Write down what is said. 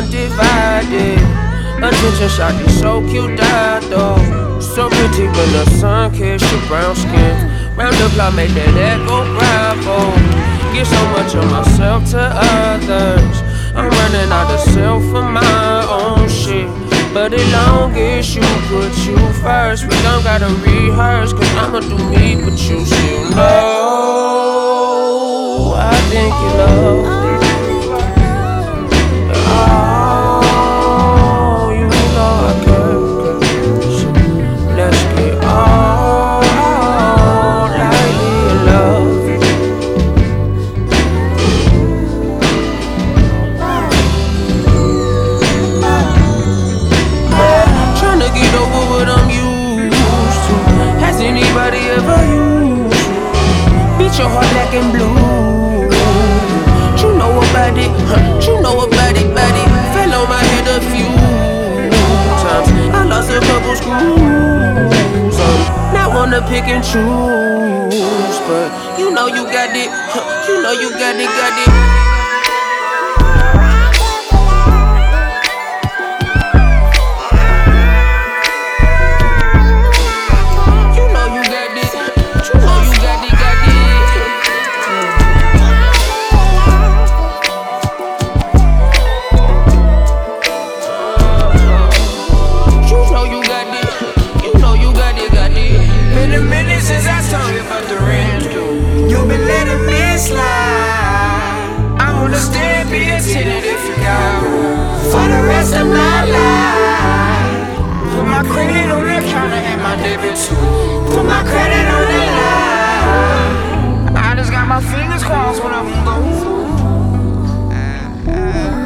undivided. Attention shot, you so cute, died though. So pretty when the sun kissed your brown skin. Round the clock, make that echo bravo. Give so much of myself to others. I'm running out of self for my own shit. But as long as you put you first, we don't gotta rehearse, cause I'ma do me, but you still know I think you love me. Oh, you know I care, so let's get all lightly in love. Tryna get over what I'm used to. Has anybody ever used you? Beat your heart black and blue. You know about it, you know about it, buddy. Fell on my head a few times. I lost a couple screws. Not wanna pick and choose, but you know you got it, you know you got it, got it. Since I told you about the rent due, you've been letting me slide. I wanna stay and be a tenant if you got one for the rest of my life. Put my credit on the counter and my debit too. Put my credit on the line. I just got my fingers crossed when I'm gon' go.